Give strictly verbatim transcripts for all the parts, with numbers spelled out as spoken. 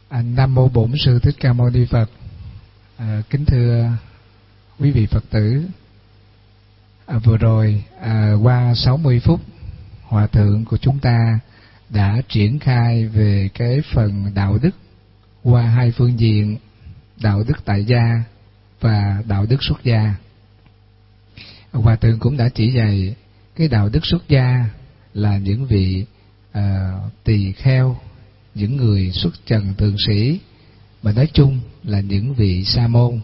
À, Nam mô Bổn Sư Thích Ca Mâu Ni Phật. À, kính thưa quý vị Phật tử, à, vừa rồi à, qua sáu mươi phút hòa thượng của chúng ta đã triển khai về cái phần đạo đức qua hai phương diện, đạo đức tại gia và đạo đức xuất gia. Hòa thượng cũng đã chỉ dạy cái đạo đức xuất gia là những vị à, tỳ kheo, những người xuất trần thượng sĩ, mà nói chung là những vị sa môn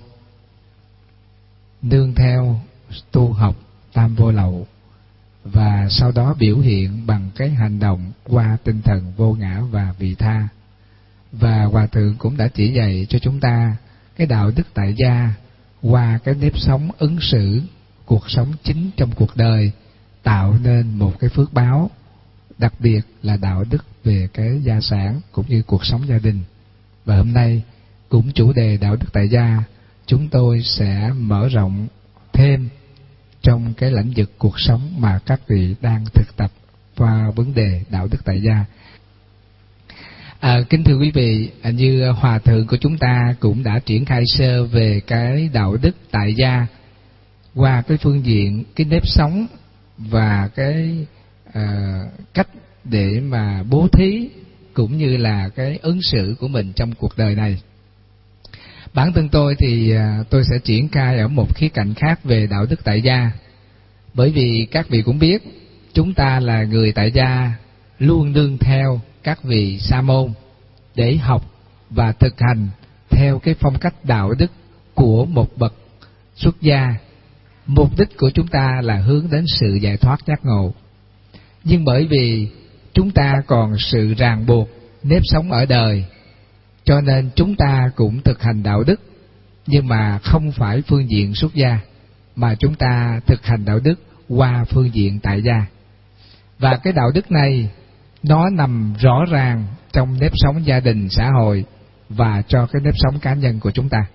nương theo tu học tam vô lậu, và sau đó biểu hiện bằng cái hành động qua tinh thần vô ngã và vị tha. Và Hòa thượng cũng đã chỉ dạy cho chúng ta cái đạo đức tại gia qua cái nếp sống ứng xử, cuộc sống chính trong cuộc đời, tạo nên một cái phước báo, đặc biệt là đạo đức về cái gia sản cũng như cuộc sống gia đình. Và hôm nay cũng chủ đề đạo đức tại gia, chúng tôi sẽ mở rộng thêm trong cái lĩnh vực cuộc sống mà các vị đang thực tập qua vấn đề đạo đức tại gia. À, kính thưa quý vị, như Hòa thượng của chúng ta cũng đã triển khai sơ về cái đạo đức tại gia qua cái phương diện cái nếp sống và cái à, cách để mà bố thí cũng như là cái ứng xử của mình trong cuộc đời này. Bản thân tôi thì tôi sẽ triển khai ở một khía cạnh khác về đạo đức tại gia. Bởi vì các vị cũng biết, chúng ta là người tại gia luôn nương theo các vị sa môn để học và thực hành theo cái phong cách đạo đức của một bậc xuất gia. Mục đích của chúng ta là hướng đến sự giải thoát giác ngộ. Nhưng bởi vì chúng ta còn sự ràng buộc nếp sống ở đời, cho nên chúng ta cũng thực hành đạo đức, nhưng mà không phải phương diện xuất gia, mà chúng ta thực hành đạo đức qua phương diện tại gia. Và cái đạo đức này nó nằm rõ ràng trong nếp sống gia đình, xã hội và cho cái nếp sống cá nhân của chúng ta.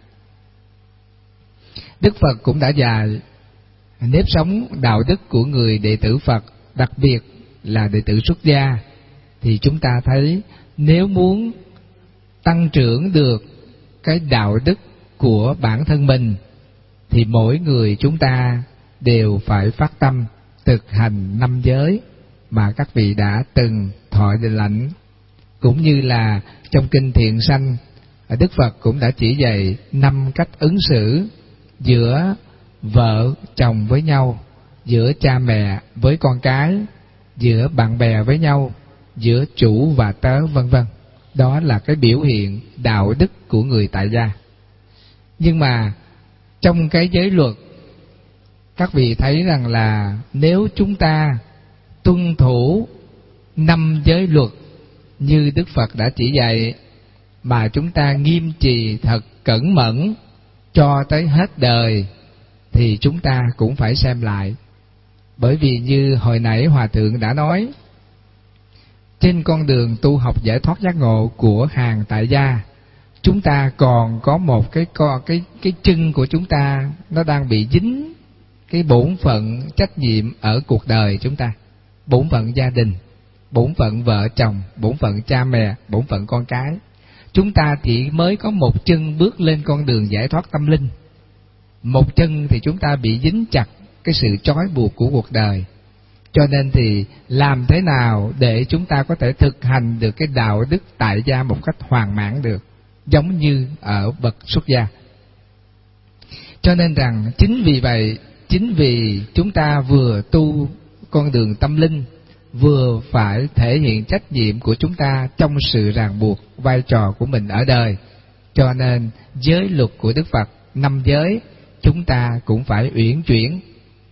Đức Phật cũng đã dạy nếp sống đạo đức của người đệ tử Phật, đặc biệt là đệ tử xuất gia, thì chúng ta thấy nếu muốn tăng trưởng được cái đạo đức của bản thân mình thì mỗi người chúng ta đều phải phát tâm thực hành năm giới mà các vị đã từng thọ lãnh. Cũng như là trong kinh Thiện Sanh, Đức Phật cũng đã chỉ dạy năm cách ứng xử giữa vợ chồng với nhau, giữa cha mẹ với con cái, giữa bạn bè với nhau, giữa chủ và tớ, vân vân. Đó là cái biểu hiện đạo đức của người tại gia. Nhưng mà trong cái giới luật, các vị thấy rằng là nếu chúng ta tuân thủ năm giới luật như Đức Phật đã chỉ dạy, mà chúng ta nghiêm trì thật cẩn mẫn cho tới hết đời, thì chúng ta cũng phải xem lại. Bởi vì như hồi nãy Hòa thượng đã nói, trên con đường tu học giải thoát giác ngộ của hàng tại gia, chúng ta còn có một cái cái cái chân của chúng ta nó đang bị dính cái bổn phận trách nhiệm ở cuộc đời chúng ta, bổn phận gia đình, bổn phận vợ chồng, bổn phận cha mẹ, bổn phận con cái. Chúng ta chỉ mới có một chân bước lên con đường giải thoát tâm linh, một chân thì chúng ta bị dính chặt cái sự trói buộc của cuộc đời. Cho nên thì làm thế nào để chúng ta có thể thực hành được cái đạo đức tại gia một cách hoàn mãn được, giống như ở bậc xuất gia. Cho nên rằng chính vì vậy, chính vì chúng ta vừa tu con đường tâm linh, vừa phải thể hiện trách nhiệm của chúng ta trong sự ràng buộc vai trò của mình ở đời, cho nên giới luật của Đức Phật, năm giới, chúng ta cũng phải uyển chuyển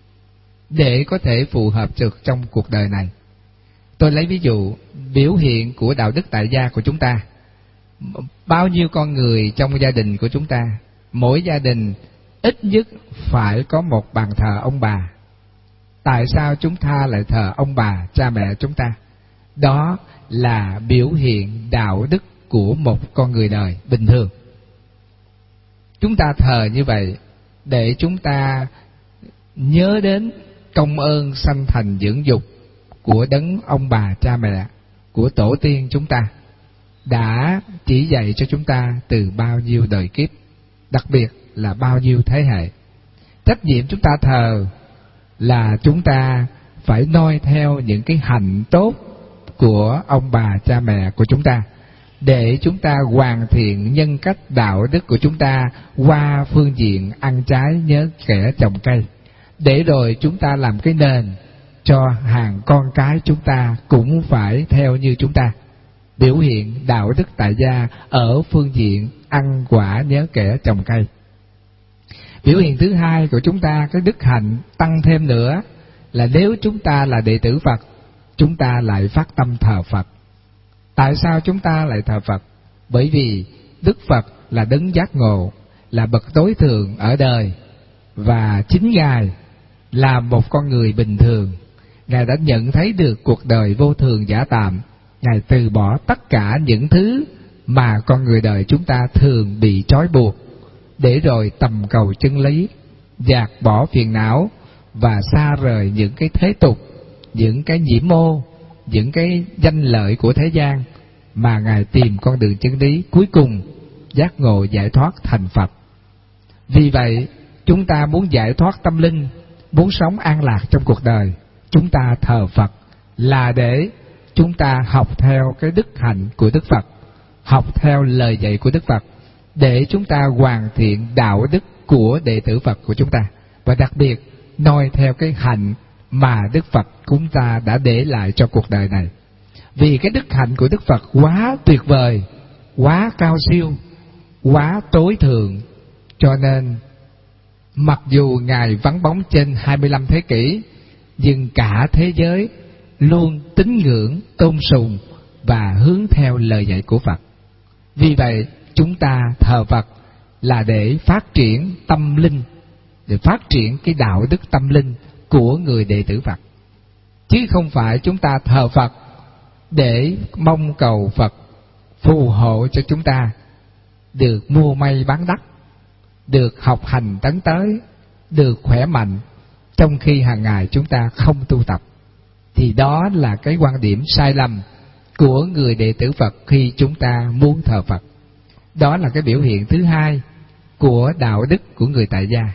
để có thể phù hợp được trong cuộc đời này. Tôi lấy ví dụ biểu hiện của đạo đức tại gia của chúng ta. Bao nhiêu con người trong gia đình của chúng ta, mỗi gia đình ít nhất phải có một bàn thờ ông bà. Tại sao chúng ta lại thờ ông bà, cha mẹ chúng ta? Đó là biểu hiện đạo đức của một con người đời bình thường. Chúng ta thờ như vậy để chúng ta nhớ đến công ơn sanh thành dưỡng dục của đấng ông bà cha mẹ, của tổ tiên chúng ta. đã chỉ dạy cho chúng ta từ bao nhiêu đời kiếp, đặc biệt là bao nhiêu thế hệ. Trách nhiệm chúng ta thờ là chúng ta phải noi theo những cái hạnh tốt của ông bà cha mẹ của chúng ta, để chúng ta hoàn thiện nhân cách đạo đức của chúng ta qua phương diện ăn trái nhớ kẻ trồng cây, để rồi chúng ta làm cái nền cho hàng con cái chúng ta cũng phải theo như chúng ta, biểu hiện đạo đức tại gia ở phương diện ăn quả nhớ kẻ trồng cây. Biểu hiện thứ hai của chúng ta, cái đức hạnh tăng thêm nữa, là nếu chúng ta là đệ tử Phật, chúng ta lại phát tâm thờ Phật. Tại sao chúng ta lại thờ Phật? Bởi vì Đức Phật là đấng giác ngộ, là bậc tối thượng ở đời, và chính Ngài là một con người bình thường. Ngài đã nhận thấy được cuộc đời vô thường giả tạm. Ngài từ bỏ tất cả những thứ mà con người đời chúng ta thường bị trói buộc, để rồi tầm cầu chân lý, dạt bỏ phiền não và xa rời những cái thế tục, những cái nhiễm ô, những cái danh lợi của thế gian, mà Ngài tìm con đường chân lý, cuối cùng giác ngộ giải thoát thành Phật. Vì vậy, chúng ta muốn giải thoát tâm linh, muốn sống an lạc trong cuộc đời, chúng ta thờ Phật là để chúng ta học theo cái đức hạnh của Đức Phật, học theo lời dạy của Đức Phật, để chúng ta hoàn thiện đạo đức của đệ tử Phật của chúng ta, và đặc biệt noi theo cái hạnh mà Đức Phật chúng ta đã để lại cho cuộc đời này. Vì cái đức hạnh của Đức Phật quá tuyệt vời, quá cao siêu, quá tối thượng, cho nên mặc dù Ngài vắng bóng trên hai mươi lăm thế kỷ, nhưng cả thế giới luôn tín ngưỡng, tôn sùng và hướng theo lời dạy của Phật. Vì vậy, chúng ta thờ Phật là để phát triển tâm linh, để phát triển cái đạo đức tâm linh của người đệ tử Phật, chứ không phải chúng ta thờ Phật để mong cầu Phật phù hộ cho chúng ta được mua may bán đắt, được học hành tấn tới, được khỏe mạnh, trong khi hàng ngày chúng ta không tu tập. Thì đó là cái quan điểm sai lầm của người đệ tử Phật khi chúng ta muốn thờ Phật. Đó là cái biểu hiện thứ hai của đạo đức của người tại gia.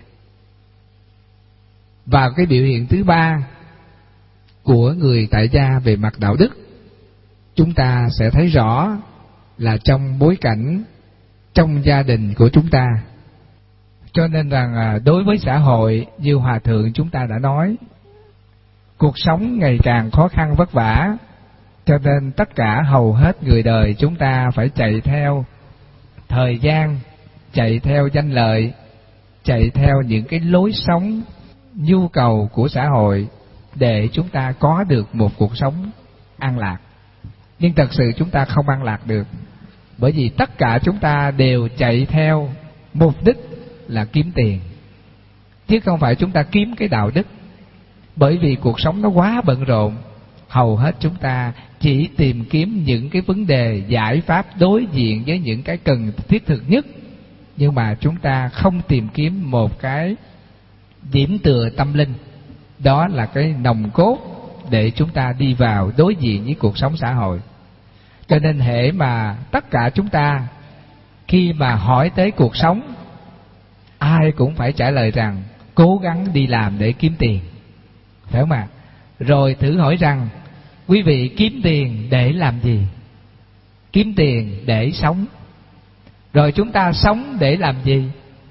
Và cái biểu hiện thứ ba của người tại gia về mặt đạo đức, chúng ta sẽ thấy rõ là trong bối cảnh trong gia đình của chúng ta. Cho nên rằng đối với xã hội, như Hòa Thượng chúng ta đã nói, cuộc sống ngày càng khó khăn vất vả, cho nên tất cả hầu hết người đời chúng ta phải chạy theo thời gian, chạy theo danh lợi, chạy theo những cái lối sống, nhu cầu của xã hội để chúng ta có được một cuộc sống an lạc. Nhưng thật sự chúng ta không an lạc được, bởi vì tất cả chúng ta đều chạy theo mục đích là kiếm tiền, chứ không phải chúng ta kiếm cái đạo đức. Bởi vì cuộc sống nó quá bận rộn, hầu hết chúng ta chỉ tìm kiếm những cái vấn đề giải pháp đối diện với những cái cần thiết thực nhất, nhưng mà chúng ta không tìm kiếm một cái điểm tựa tâm linh, đó là cái nòng cốt để chúng ta đi vào đối diện với cuộc sống xã hội. Cho nên hễ mà tất cả chúng ta khi mà hỏi tới cuộc sống, ai cũng phải trả lời rằng cố gắng đi làm để kiếm tiền, phải không ạ? Rồi thử hỏi rằng quý vị kiếm tiền để làm gì? Kiếm tiền để sống. Rồi chúng ta sống để làm gì?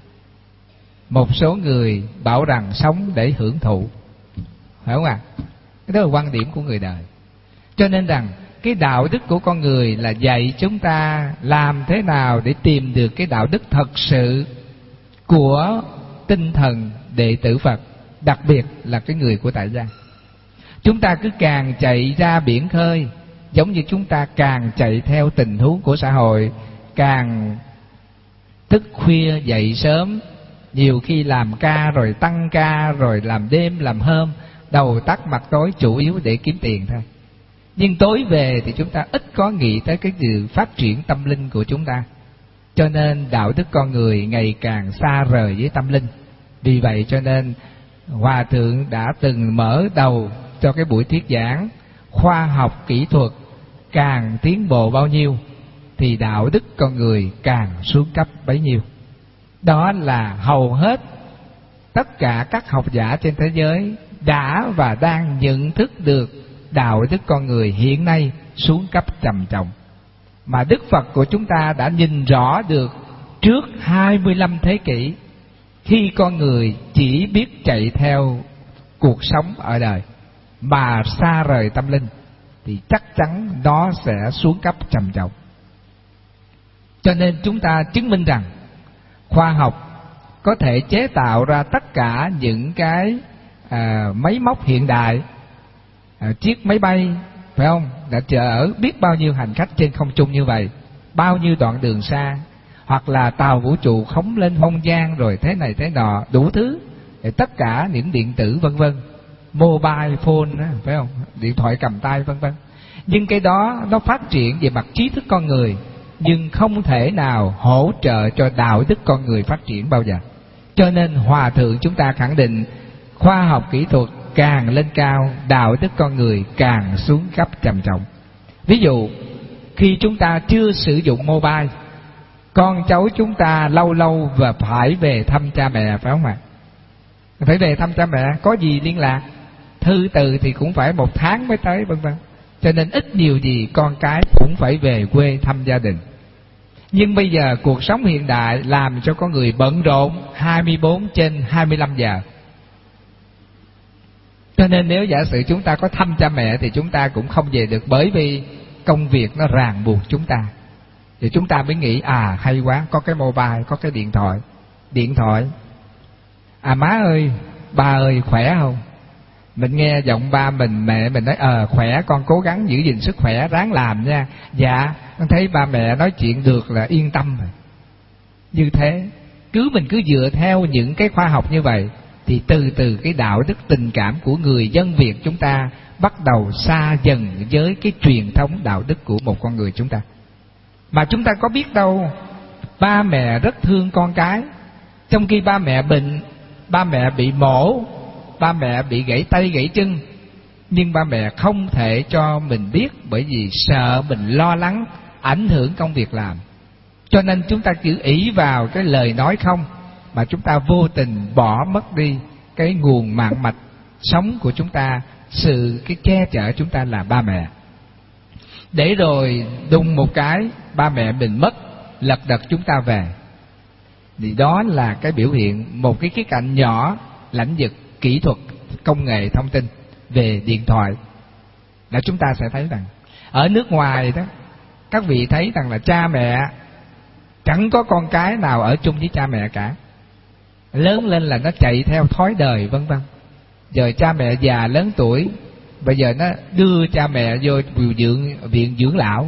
Một số người bảo rằng sống để hưởng thụ, phải không ạ? Đó là quan điểm của người đời. Cho nên rằng cái đạo đức của con người là dạy chúng ta làm thế nào để tìm được cái đạo đức thật sự của tinh thần đệ tử Phật, đặc biệt là cái người của tại gia. Chúng ta cứ càng chạy ra biển khơi, giống như chúng ta càng chạy theo tình huống của xã hội, càng thức khuya dậy sớm, nhiều khi làm ca rồi tăng ca rồi làm đêm làm hôm, đầu tắt mặt tối, chủ yếu để kiếm tiền thôi. Nhưng tối về thì chúng ta ít có nghĩ tới cái sự phát triển tâm linh của chúng ta. Cho nên đạo đức con người ngày càng xa rời với tâm linh. Vì vậy cho nên Hòa Thượng đã từng mở đầu cho cái buổi thuyết giảng khoa học kỹ thuật càng tiến bộ bao nhiêu thì đạo đức con người càng xuống cấp bấy nhiêu. Đó là hầu hết tất cả các học giả trên thế giới đã và đang nhận thức được đạo đức con người hiện nay xuống cấp trầm trọng. Mà Đức Phật của chúng ta đã nhìn rõ được trước hai mươi lăm thế kỷ, khi con người chỉ biết chạy theo cuộc sống ở đời mà xa rời tâm linh thì chắc chắn nó sẽ xuống cấp trầm trọng. Cho nên chúng ta chứng minh rằng khoa học có thể chế tạo ra tất cả những cái à, máy móc hiện đại, à, chiếc máy bay, phải không, đã chở biết bao nhiêu hành khách trên không trung như vậy, bao nhiêu đoạn đường xa, hoặc là tàu vũ trụ phóng lên không gian rồi thế này thế nọ, đủ thứ, tất cả những điện tử vân vân, mobile phone, phải không, điện thoại cầm tay vân vân. Nhưng cái đó nó phát triển về mặt trí thức con người, nhưng không thể nào hỗ trợ cho đạo đức con người phát triển bao giờ. Cho nên Hòa Thượng chúng ta khẳng định khoa học kỹ thuật càng lên cao, đạo đức con người càng xuống cấp trầm trọng. Ví dụ khi chúng ta chưa sử dụng mobile, con cháu chúng ta lâu lâu và phải về thăm cha mẹ, phải không ạ? Phải về thăm cha mẹ, có gì liên lạc, thư từ thì cũng phải một tháng mới tới, vân vân. Cho nên ít nhiều gì con cái cũng phải về quê thăm gia đình. Nhưng bây giờ cuộc sống hiện đại làm cho con người bận rộn hai mươi bốn trên hai mươi lăm giờ. Cho nên nếu giả sử chúng ta có thăm cha mẹ thì chúng ta cũng không về được, bởi vì công việc nó ràng buộc chúng ta. Thì chúng ta mới nghĩ à hay quá, có cái mobile, có cái điện thoại. Điện thoại, à má ơi, ba ơi khỏe không? Mình nghe giọng ba mình, mẹ mình nói ờ à, khỏe, con cố gắng giữ gìn sức khỏe, ráng làm nha. Dạ, con thấy ba mẹ nói chuyện được là yên tâm rồi. Như thế, cứ mình cứ dựa theo những cái khoa học như vậy thì từ từ cái đạo đức tình cảm của người dân Việt chúng ta bắt đầu xa dần với cái truyền thống đạo đức của một con người chúng ta. Mà chúng ta có biết đâu, ba mẹ rất thương con cái, trong khi ba mẹ bệnh, ba mẹ bị mổ, ba mẹ bị gãy tay gãy chân, nhưng ba mẹ không thể cho mình biết, bởi vì sợ mình lo lắng ảnh hưởng công việc làm. Cho nên chúng ta cứ ỷ vào cái lời nói không, mà chúng ta vô tình bỏ mất đi cái nguồn mạng mạch sống của chúng ta, sự cái che chở chúng ta là ba mẹ. Để rồi đùng một cái ba mẹ mình mất, lật đật chúng ta về. Thì đó là cái biểu hiện, một cái khía cạnh nhỏ lãnh vực kỹ thuật, công nghệ thông tin về điện thoại, là chúng ta sẽ thấy rằng ở nước ngoài đó, các vị thấy rằng là cha mẹ chẳng có con cái nào ở chung với cha mẹ cả, lớn lên là nó chạy theo thói đời vân vân. Giờ cha mẹ già lớn tuổi, bây giờ nó đưa cha mẹ vô viện, viện dưỡng lão,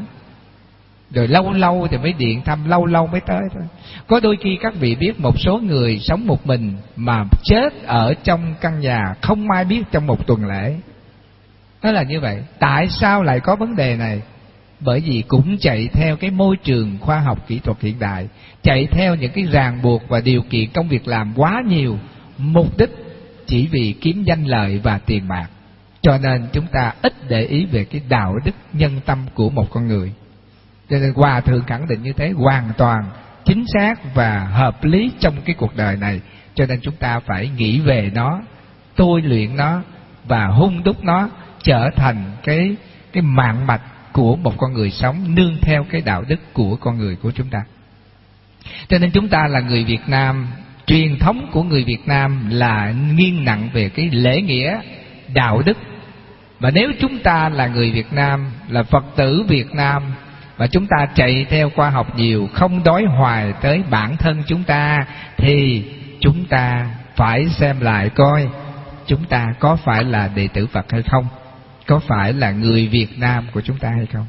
rồi lâu lâu thì mới điện thăm, lâu lâu mới tới thôi. Có đôi khi các vị biết một số người sống một mình mà chết ở trong căn nhà không ai biết trong một tuần lễ. Nó là như vậy. Tại sao lại có vấn đề này? Bởi vì cũng chạy theo cái môi trường khoa học kỹ thuật hiện đại, chạy theo những cái ràng buộc và điều kiện công việc làm quá nhiều, mục đích chỉ vì kiếm danh lợi và tiền bạc. Cho nên chúng ta ít để ý về cái đạo đức nhân tâm của một con người. Cho nên Hòa Thượng khẳng định như thế hoàn toàn chính xác và hợp lý trong cái cuộc đời này. Cho nên chúng ta phải nghĩ về nó, tôi luyện nó và hung đúc nó trở thành cái cái mạng mạch của một con người sống nương theo cái đạo đức của con người của chúng ta. Cho nên chúng ta là người Việt Nam, truyền thống của người Việt Nam là nghiêng nặng về cái lễ nghĩa, đạo đức. Và nếu chúng ta là người Việt Nam, là Phật tử Việt Nam, và chúng ta chạy theo khoa học nhiều, không đối hoài tới bản thân chúng ta, thì chúng ta phải xem lại coi chúng ta có phải là đệ tử Phật hay không, có phải là người Việt Nam của chúng ta hay không.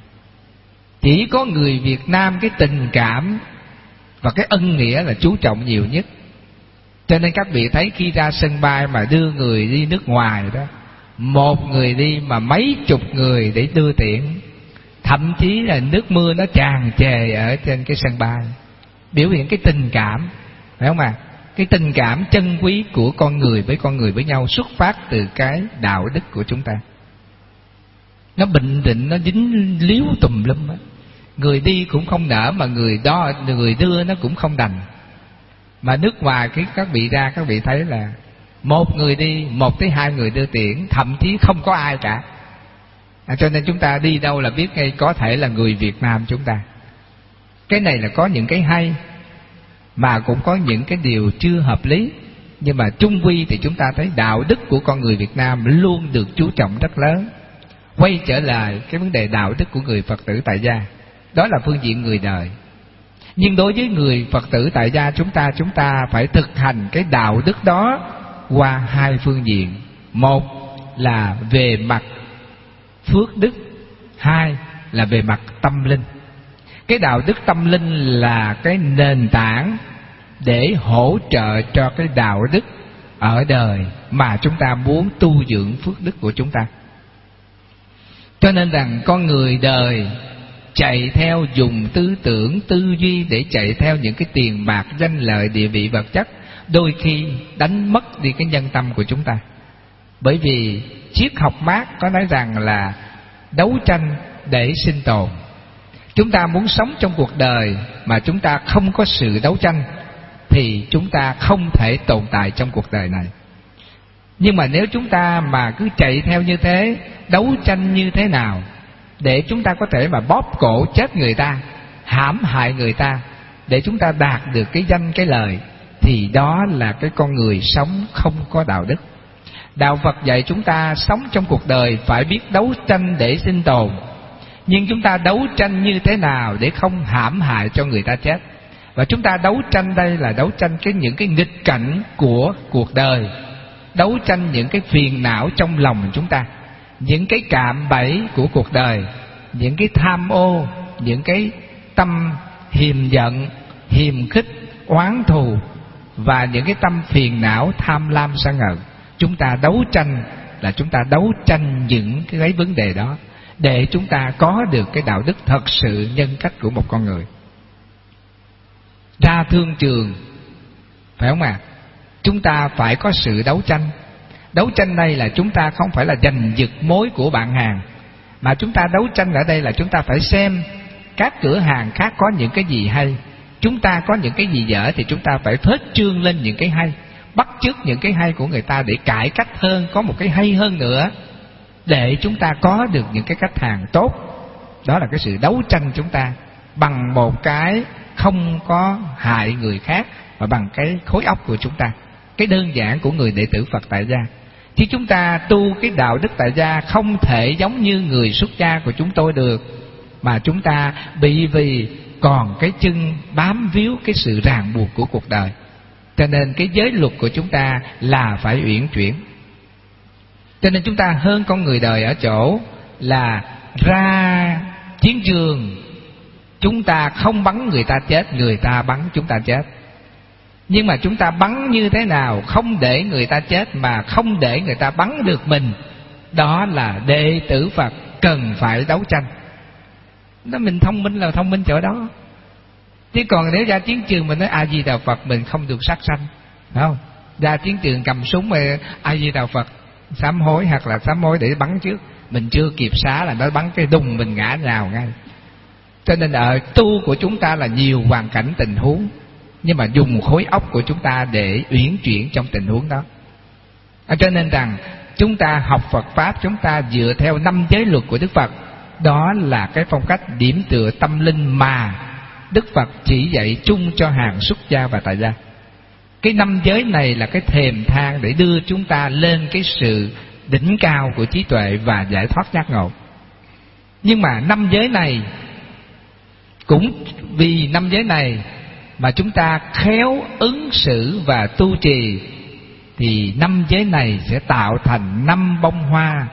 Chỉ có người Việt Nam cái tình cảm và cái ân nghĩa là chú trọng nhiều nhất. Cho nên các vị thấy khi ra sân bay mà đưa người đi nước ngoài đó, một người đi mà mấy chục người để đưa tiễn, thậm chí là nước mưa nó tràn trề ở trên cái sân bay, biểu hiện cái tình cảm, phải không ạ? À? Cái tình cảm chân quý của con người với con người với nhau xuất phát từ cái đạo đức của chúng ta. Nó bình định, nó dính líu tùm lum á. Người đi cũng không nỡ, mà người đó người đưa nó cũng không đành. Mà nước ngoài khi các vị ra, các vị thấy là một người đi, một tới hai người đưa tiễn, thậm chí không có ai cả. À, cho nên chúng ta đi đâu là biết ngay có thể là người Việt Nam chúng ta. Cái này là có những cái hay, mà cũng có những cái điều chưa hợp lý. Nhưng mà chung quy thì chúng ta thấy đạo đức của con người Việt Nam luôn được chú trọng rất lớn. Quay trở lại cái vấn đề đạo đức của người Phật tử tại gia, đó là phương diện người đời. Nhưng đối với người Phật tử tại gia chúng ta, chúng ta phải thực hành cái đạo đức đó qua hai phương diện. Một là về mặt phước đức, hai là về mặt tâm linh. Cái đạo đức tâm linh là cái nền tảng để hỗ trợ cho cái đạo đức ở đời mà chúng ta muốn tu dưỡng phước đức của chúng ta. Cho nên rằng con người đời chạy theo dùng tư tưởng, tư duy để chạy theo những cái tiền bạc, danh lợi, địa vị vật chất, đôi khi đánh mất đi cái nhân tâm của chúng ta. Bởi vì triết học Mác có nói rằng là đấu tranh để sinh tồn. Chúng ta muốn sống trong cuộc đời mà chúng ta không có sự đấu tranh thì chúng ta không thể tồn tại trong cuộc đời này. Nhưng mà nếu chúng ta mà cứ chạy theo như thế, đấu tranh như thế nào để chúng ta có thể mà bóp cổ chết người ta, hãm hại người ta, để chúng ta đạt được cái danh cái lời, thì đó là cái con người sống không có đạo đức. Đạo Phật dạy chúng ta sống trong cuộc đời phải biết đấu tranh để sinh tồn. Nhưng chúng ta đấu tranh như thế nào để không hãm hại cho người ta chết? Và chúng ta đấu tranh đây là đấu tranh cái những cái nghịch cảnh của cuộc đời, đấu tranh những cái phiền não trong lòng chúng ta, những cái cạm bẫy của cuộc đời, những cái tham ô, những cái tâm hiềm giận, hiềm khích, oán thù, và những cái tâm phiền não tham lam sân hận. Chúng ta đấu tranh là chúng ta đấu tranh những cái vấn đề đó để chúng ta có được cái đạo đức thật sự nhân cách của một con người. Ra thương trường, phải không ạ? À? Chúng ta phải có sự đấu tranh. Đấu tranh đây là chúng ta không phải là giành giật mối của bạn hàng, mà chúng ta đấu tranh ở đây là chúng ta phải xem các cửa hàng khác có những cái gì hay, chúng ta có những cái gì dở thì chúng ta phải phết trương lên những cái hay, bắt chước những cái hay của người ta để cải cách hơn, có một cái hay hơn nữa, để chúng ta có được những cái khách hàng tốt. Đó là cái sự đấu tranh chúng ta bằng một cái không có hại người khác, và bằng cái khối óc của chúng ta, cái đơn giản của người đệ tử Phật tại gia. Chứ chúng ta tu cái đạo đức tại gia không thể giống như người xuất gia của chúng tôi được, mà chúng ta bị vì còn cái chân bám víu cái sự ràng buộc của cuộc đời. Cho nên cái giới luật của chúng ta là phải uyển chuyển. Cho nên chúng ta hơn con người đời ở chỗ là ra chiến trường, chúng ta không bắn người ta chết, người ta bắn chúng ta chết. Nhưng mà chúng ta bắn như thế nào không để người ta chết mà không để người ta bắn được mình, đó là đệ tử Phật cần phải đấu tranh. Đó, mình thông minh là thông minh chỗ đó. Chứ còn nếu ra chiến trường mình nói A Di Đà Phật, mình không được sát sanh, phải không? Ra chiến trường cầm súng mà A Di Đà Phật sám hối, hoặc là sám hối để bắn trước, mình chưa kịp xá là nó bắn cái đùng mình ngã nhào ngay. Cho nên ở tu của chúng ta là nhiều hoàn cảnh tình huống, nhưng mà dùng khối óc của chúng ta để uyển chuyển trong tình huống đó. À, cho nên rằng chúng ta học Phật Pháp, chúng ta dựa theo năm giới luật của Đức Phật. Đó là cái phong cách điểm tựa tâm linh mà Đức Phật chỉ dạy chung cho hàng xuất gia và tại gia. Cái năm giới này là cái thềm thang để đưa chúng ta lên cái sự đỉnh cao của trí tuệ và giải thoát giác ngộ. Nhưng mà năm giới này, cũng vì năm giới này mà chúng ta khéo ứng xử và tu trì, thì năm giới này sẽ tạo thành năm bông hoa,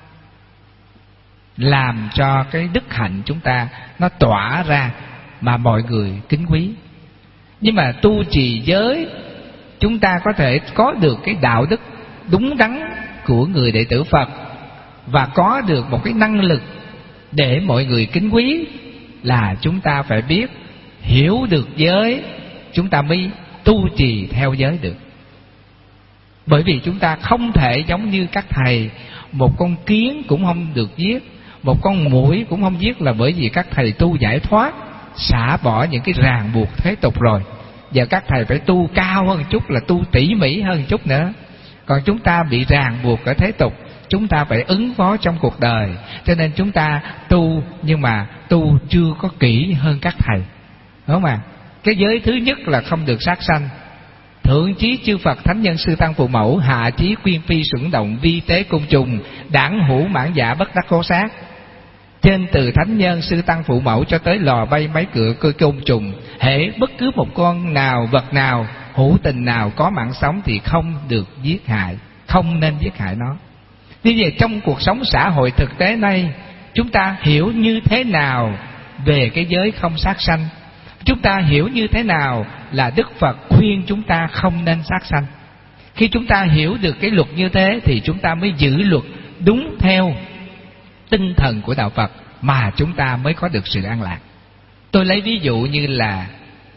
làm cho cái đức hạnh chúng ta nó tỏa ra mà mọi người kính quý. Nhưng mà tu trì giới, chúng ta có thể có được cái đạo đức đúng đắn của người đệ tử Phật, và có được một cái năng lực để mọi người kính quý, là chúng ta phải biết hiểu được giới, chúng ta mới tu trì theo giới được. Bởi vì chúng ta không thể giống như các thầy, một con kiến cũng không được giết, Một con muỗi cũng không giết là bởi vì các thầy tu giải thoát, xả bỏ những cái ràng buộc thế tục rồi. Giờ các thầy phải tu cao hơn chút, là tu tỉ mỉ hơn chút nữa. Còn chúng ta bị ràng buộc ở thế tục, chúng ta phải ứng phó trong cuộc đời, cho nên chúng ta tu, nhưng mà tu chưa có kỹ hơn các thầy, đúng không ạ? Cái giới thứ nhất là không được sát sanh. Thượng chí chư Phật thánh nhân sư tăng phụ mẫu, hạ chí quyên phi xuẩn động vi tế côn trùng, đảng hữu mãn giả bất đắc cố sát. Trên từ thánh nhân sư tăng phụ mẫu cho tới lò bay máy cựa cơ côn trùng, hễ bất cứ một con nào, vật nào, hữu tình nào có mạng sống thì không được giết hại, không nên giết hại nó. Như vậy trong cuộc sống xã hội thực tế này, chúng ta hiểu như thế nào về cái giới không sát sanh? Chúng ta hiểu như thế nào là Đức Phật khuyên chúng ta không nên sát sanh? Khi chúng ta hiểu được cái luật như thế thì chúng ta mới giữ luật đúng theo tinh thần của đạo Phật, mà chúng ta mới có được sự an lạc. Tôi lấy ví dụ như là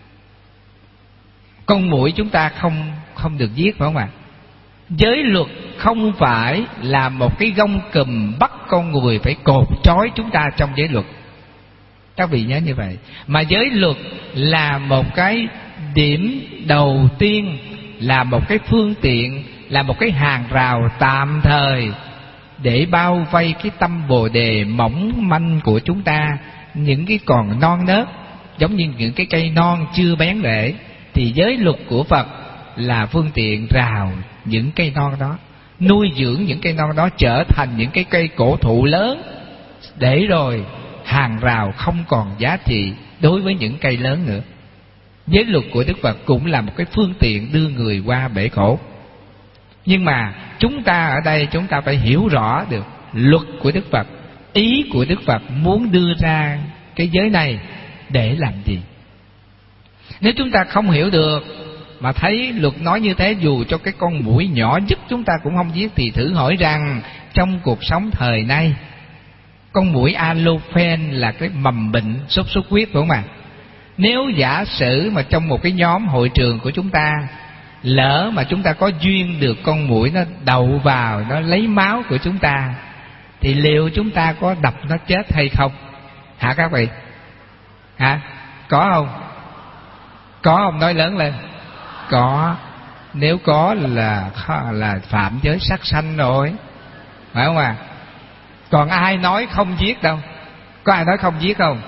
con muỗi chúng ta không không được giết, phải không ạ? Giới luật không phải là một cái gông cùm bắt con người phải cột trói chúng ta trong giới luật. Các vị nhớ như vậy. Mà giới luật là một cái điểm đầu tiên, là một cái phương tiện, là một cái hàng rào tạm thời để bao vây cái tâm bồ đề mỏng manh của chúng ta, những cái còn non nớt, giống như những cái cây non chưa bén rễ, thì giới luật của Phật là phương tiện rào những cây non đó, nuôi dưỡng những cây non đó trở thành những cái cây cổ thụ lớn, để rồi hàng rào không còn giá trị đối với những cây lớn nữa. Giới luật của Đức Phật cũng là một cái phương tiện đưa người qua bể khổ. Nhưng mà chúng ta ở đây, chúng ta phải hiểu rõ được luật của Đức Phật, ý của Đức Phật muốn đưa ra cái giới này để làm gì. Nếu chúng ta không hiểu được, mà thấy luật nói như thế, dù cho cái con muỗi nhỏ nhất chúng ta cũng không giết, thì thử hỏi rằng trong cuộc sống thời nay, con muỗi Anopheles là cái mầm bệnh sốt xuất huyết, phải không ạ? Nếu giả sử mà trong một cái nhóm hội trường của chúng ta, lỡ mà chúng ta có duyên được con muỗi nó đậu vào, nó lấy máu của chúng ta, thì liệu chúng ta có đập nó chết hay không? Hả các vị? Hả? Có không? Có không? Nói lớn lên. Có. Nếu có là là phạm giới sát sanh rồi, phải không à? Còn ai nói không giết đâu? Có ai nói không giết không?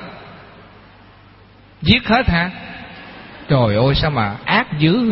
Giết hết hả? Trời ơi, sao mà ác dữ.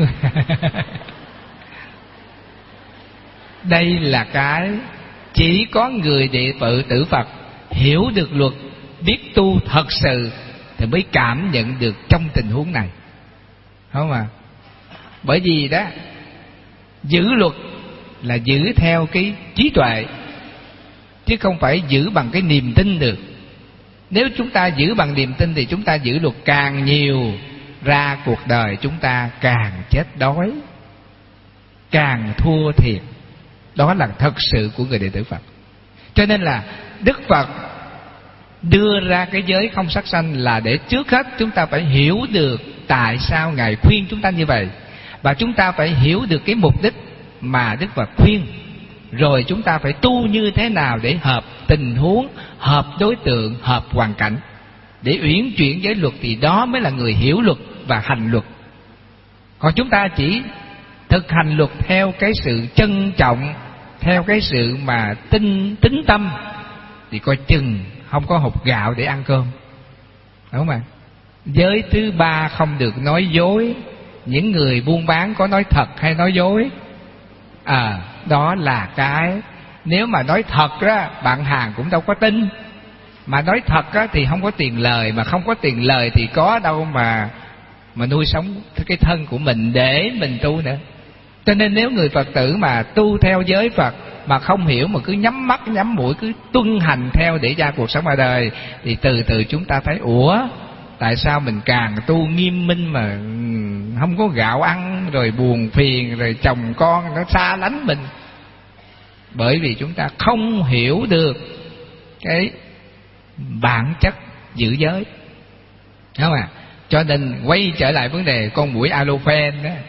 Đây là cái chỉ có người đệ tử tử Phật hiểu được luật, biết tu thật sự thì mới cảm nhận được trong tình huống này, không à? Bởi vì đó, giữ luật là giữ theo cái trí tuệ, chứ không phải giữ bằng cái niềm tin được. Nếu chúng ta giữ bằng niềm tin thì chúng ta giữ luật càng nhiều, ra cuộc đời chúng ta càng chết đói, càng thua thiệt. Đó là thật sự của người đệ tử Phật. Cho nên là Đức Phật đưa ra cái giới không sát sanh là để trước hết chúng ta phải hiểu được tại sao Ngài khuyên chúng ta như vậy, và chúng ta phải hiểu được cái mục đích mà Đức Phật khuyên, rồi chúng ta phải tu như thế nào để hợp tình huống, hợp đối tượng, hợp hoàn cảnh, để uyển chuyển giới luật, thì đó mới là người hiểu luật và hành luật. Còn chúng ta chỉ thực hành luật theo cái sự trân trọng, theo cái sự mà tinh tính tâm, thì coi chừng không có hột gạo để ăn cơm, đúng không ạ? Giới thứ ba không được nói dối. Những người buôn bán có nói thật hay nói dối? À, đó là cái, nếu mà nói thật á, bạn hàng cũng đâu có tin. Mà nói thật á, thì không có tiền lời, mà không có tiền lời thì có đâu mà mà nuôi sống cái thân của mình để mình tu nữa. Cho nên nếu người Phật tử mà tu theo giới Phật mà không hiểu, mà cứ nhắm mắt nhắm mũi, cứ tuân hành theo để ra cuộc sống ở đời, thì từ từ chúng ta thấy ủa, tại sao mình càng tu nghiêm minh mà không có gạo ăn, rồi buồn phiền, rồi chồng con nó xa lánh mình? Bởi vì chúng ta không hiểu được cái bản chất giữ giới, đúng không ạ? Cho nên quay trở lại vấn đề con muỗi Anopheles đó,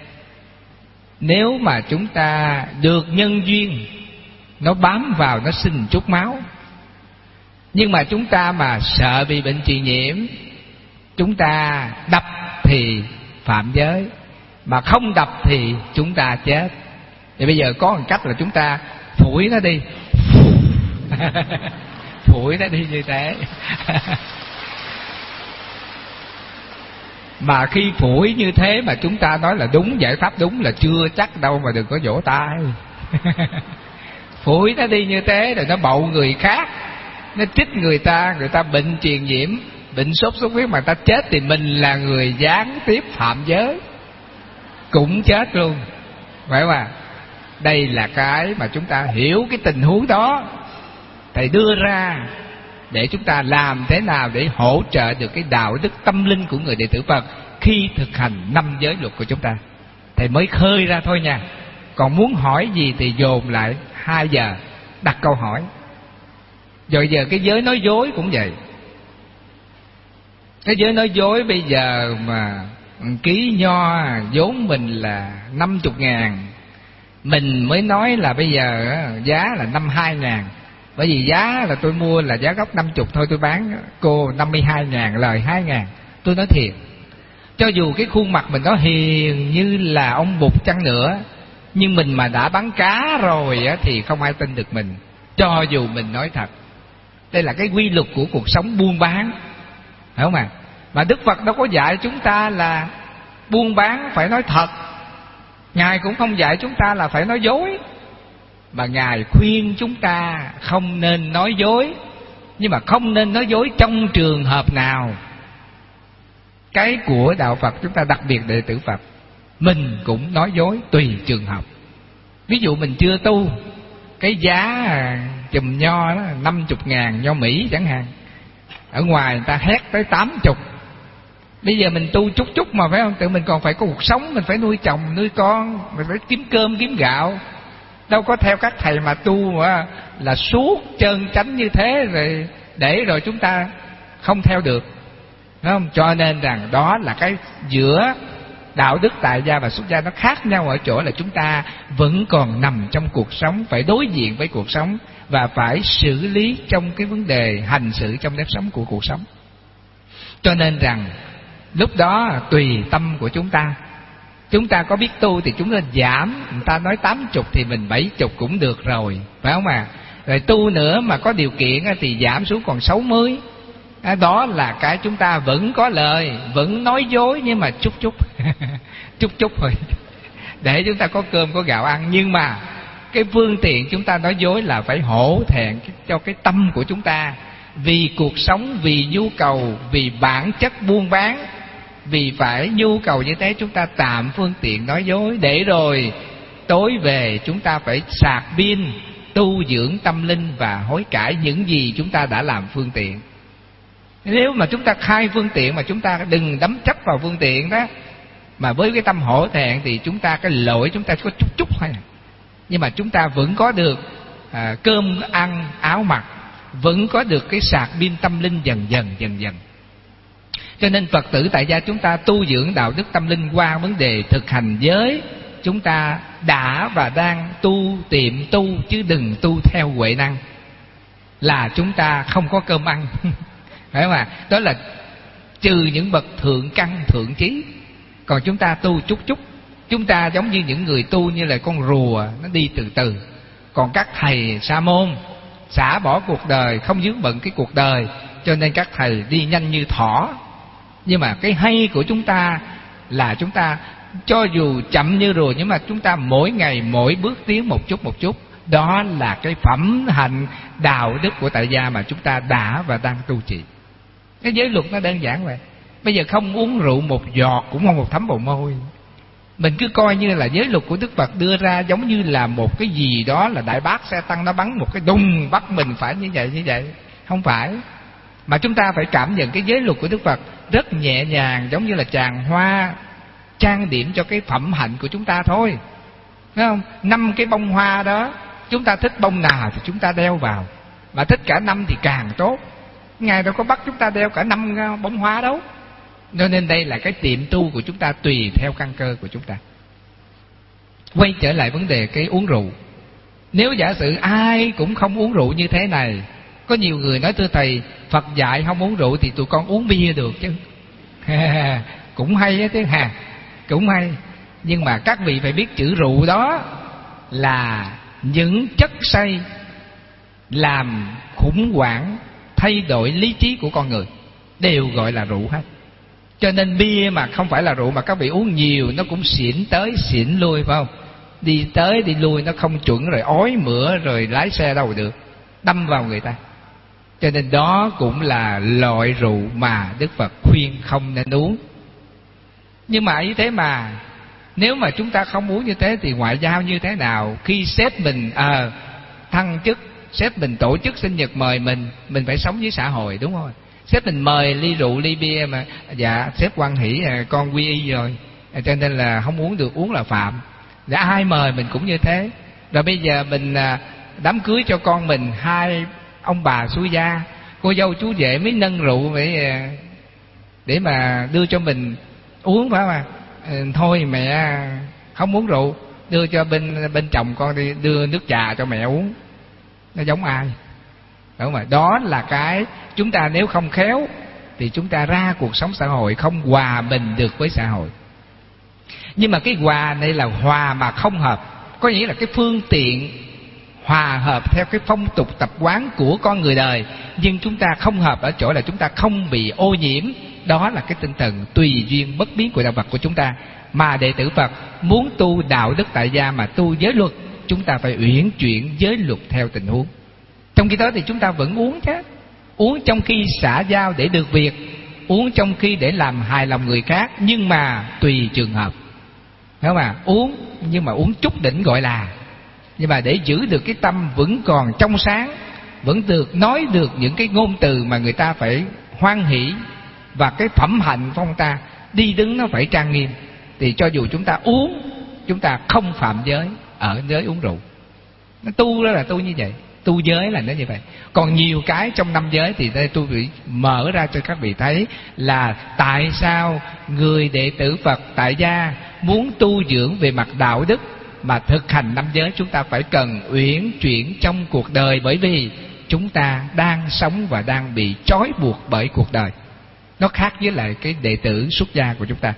nếu mà chúng ta được nhân duyên, nó bám vào, nó xin chút máu, Nhưng mà chúng ta mà sợ bị bệnh truyền nhiễm, chúng ta đập thì phạm giới, mà không đập thì chúng ta chết. Thì bây giờ có một cách là chúng ta phủi nó đi. Phủi nó đi như thế. Mà khi phủi như thế mà chúng ta nói là đúng, giải pháp đúng là chưa chắc đâu, mà đừng có vỗ tay. Phủi nó đi như thế rồi nó bậu người khác, nó trích người ta, người ta bệnh truyền nhiễm, bệnh sốt xuất huyết mà ta chết, thì mình là người gián tiếp phạm giới, cũng chết luôn, phải không ạ? Đây là cái mà chúng ta hiểu cái tình huống đó, thầy đưa ra để chúng ta làm thế nào để hỗ trợ được cái đạo đức tâm linh của người đệ tử Phật khi thực hành năm giới luật của chúng ta. Thầy mới khơi ra thôi nha. Còn muốn hỏi gì thì dồn lại hai giờ đặt câu hỏi. Rồi giờ cái giới nói dối cũng vậy. Cái giới nói dối bây giờ mà ký nho vốn mình là năm mươi ngàn, mình mới nói là bây giờ giá là năm mươi hai ngàn. Bởi vì giá là tôi mua là giá gốc năm mươi thôi, tôi bán cô năm mươi hai ngàn, lời hai ngàn. Tôi nói thiệt, cho dù cái khuôn mặt mình nó hiền như là ông Bụt chăng nữa, nhưng mình mà đã bán cá rồi á, thì không ai tin được mình, cho dù mình nói thật. Đây là cái quy luật của cuộc sống buôn bán, phải không ạ? Mà Đức Phật đâu có dạy chúng ta là buôn bán phải nói thật. Ngài cũng không dạy chúng ta là phải nói dối, mà Ngài khuyên chúng ta không nên nói dối. Nhưng mà không nên nói dối trong trường hợp nào? Cái của Đạo Phật chúng ta, đặc biệt đệ tử Phật, mình cũng nói dối tùy trường hợp. Ví dụ mình chưa tu, cái giá chùm nho đó năm mươi ngàn, nho Mỹ chẳng hạn, ở ngoài người ta hét tới tám mươi. Bây giờ mình tu chút chút mà, phải không? Tự mình còn phải có cuộc sống, mình phải nuôi chồng, nuôi con, mình phải kiếm cơm, kiếm gạo. Đâu có theo các thầy mà tu mà là suốt chân chánh như thế rồi để rồi chúng ta không theo được, phải không? Cho nên rằng đó là cái giữa đạo đức tại gia và xuất gia nó khác nhau ở chỗ là chúng ta vẫn còn nằm trong cuộc sống, phải đối diện với cuộc sống và phải xử lý trong cái vấn đề hành xử trong nếp sống của cuộc sống. Cho nên rằng lúc đó tùy tâm của chúng ta. Chúng ta có biết tu thì chúng ta giảm, người ta nói tám mươi thì mình bảy mươi cũng được rồi, phải không ạ? À? Rồi tu nữa mà có điều kiện thì giảm xuống còn sáu mươi. Đó là cái chúng ta vẫn có lời, vẫn nói dối, nhưng mà chút chút chút chút thôi, để chúng ta có cơm có gạo ăn. Nhưng mà cái phương tiện chúng ta nói dối là phải hổ thẹn cho cái tâm của chúng ta, vì cuộc sống, vì nhu cầu, vì bản chất buôn bán, vì phải nhu cầu như thế chúng ta tạm phương tiện nói dối, để rồi tối về chúng ta phải sạc pin, tu dưỡng tâm linh và hối cải những gì chúng ta đã làm phương tiện. Nếu mà chúng ta khai phương tiện mà chúng ta đừng đắm chấp vào phương tiện đó, mà với cái tâm hổ thẹn thì chúng ta, cái lỗi chúng ta có chút chút thôi, nhưng mà chúng ta vẫn có được à, cơm ăn áo mặc, vẫn có được cái sạc pin tâm linh dần dần dần dần. Cho nên Phật tử tại gia chúng ta tu dưỡng đạo đức tâm linh qua vấn đề thực hành giới, chúng ta đã và đang tu tiệm tu, chứ đừng tu theo huệ năng là chúng ta không có cơm ăn. Phải không ạ? Đó là trừ những bậc thượng căn thượng trí. Còn chúng ta tu chút chút, chúng ta giống như những người tu như là con rùa, nó đi từ từ. Còn các thầy sa môn xả bỏ cuộc đời, không vướng bận cái cuộc đời, cho nên các thầy đi nhanh như thỏ. Nhưng mà cái hay của chúng ta là chúng ta cho dù chậm như rùa, nhưng mà chúng ta mỗi ngày mỗi bước tiến một chút một chút. Đó là cái phẩm hạnh đạo đức của tại gia mà chúng ta đã và đang tu trì. Cái giới luật nó đơn giản vậy. Bây giờ không uống rượu một giọt cũng không một thấm bầu môi. Mình cứ coi như là giới luật của Đức Phật đưa ra giống như là một cái gì đó là đại bác xe tăng nó bắn một cái đùng bắt mình phải như vậy như vậy. Không phải. Mà chúng ta phải cảm nhận cái giới luật của Đức Phật rất nhẹ nhàng, giống như là tràng hoa trang điểm cho cái phẩm hạnh của chúng ta thôi. Thấy không? Năm cái bông hoa đó, chúng ta thích bông nào thì chúng ta đeo vào, mà thích cả năm thì càng tốt. Ngài đâu có bắt chúng ta đeo cả năm bông hoa đâu. Cho nên đây là cái tiệm tu của chúng ta tùy theo căn cơ của chúng ta. Quay trở lại vấn đề cái uống rượu. Nếu giả sử ai cũng không uống rượu như thế này Có nhiều người nói thưa thầy, Phật dạy không uống rượu thì tụi con uống bia được chứ. Cũng hay á chứ hà, cũng hay. Nhưng mà các vị phải biết chữ rượu đó là những chất say làm khủng hoảng, thay đổi lý trí của con người, đều gọi là rượu hết. Cho nên bia mà không phải là rượu mà các vị uống nhiều, nó cũng xỉn tới xỉn lui, phải không? Đi tới đi lui nó không chuẩn, rồi ói mửa, rồi lái xe đâu được, đâm vào người ta. Cho nên đó cũng là loại rượu mà Đức Phật khuyên không nên uống. Nhưng mà như thế mà nếu mà chúng ta không uống như thế thì ngoại giao như thế nào? Khi sếp mình à, thăng chức, sếp mình tổ chức sinh nhật mời mình, mình phải sống với xã hội, đúng không? Sếp mình mời ly rượu ly bia mà dạ sếp hoan hỷ con quy y rồi, cho nên là không uống được, uống là phạm. Đã ai mời mình cũng như thế. Rồi bây giờ mình đám cưới cho con mình, hai ông bà xui gia, cô dâu chú rể mới nâng rượu để để mà đưa cho mình uống, phải mà thôi mẹ không uống rượu, đưa cho bên bên chồng con đi, đưa nước trà cho mẹ uống. Nó giống ai? Đúng rồi, đó là cái chúng ta nếu không khéo thì chúng ta ra cuộc sống xã hội không hòa mình được với xã hội. Nhưng mà cái hòa này là hòa mà không hợp, có nghĩa là cái phương tiện hòa hợp theo cái phong tục tập quán của con người đời, nhưng chúng ta không hợp ở chỗ là chúng ta không bị ô nhiễm. Đó là cái tinh thần tùy duyên bất biến của đạo Phật của chúng ta. Mà đệ tử Phật muốn tu đạo đức tại gia mà tu giới luật, chúng ta phải uyển chuyển giới luật theo tình huống. Trong khi đó thì chúng ta vẫn uống chứ, uống trong khi xã giao để được việc, uống trong khi để làm hài lòng người khác, nhưng mà tùy trường hợp, hiểu không ạ? Uống nhưng mà uống chút đỉnh gọi là, nhưng mà để giữ được cái tâm vẫn còn trong sáng, vẫn được nói được những cái ngôn từ mà người ta phải hoan hỷ, và cái phẩm hạnh của ông ta đi đứng nó phải trang nghiêm, thì cho dù chúng ta uống, chúng ta không phạm giới ở giới uống rượu. Nó tu đó là tu như vậy, tu giới là nó như vậy. Còn nhiều cái trong năm giới thì đây tôi bị mở ra cho các vị thấy là tại sao người đệ tử Phật tại gia muốn tu dưỡng về mặt đạo đức mà thực hành năm giới, chúng ta phải cần uyển chuyển trong cuộc đời, bởi vì chúng ta đang sống và đang bị trói buộc bởi cuộc đời. Nó khác với lại cái đệ tử xuất gia của chúng ta,